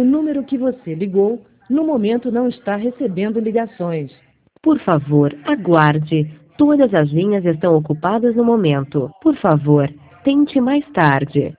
O número que você ligou, no momento não está recebendo ligações. Por favor, aguarde. Todas as linhas estão ocupadas no momento. Por favor, tente mais tarde.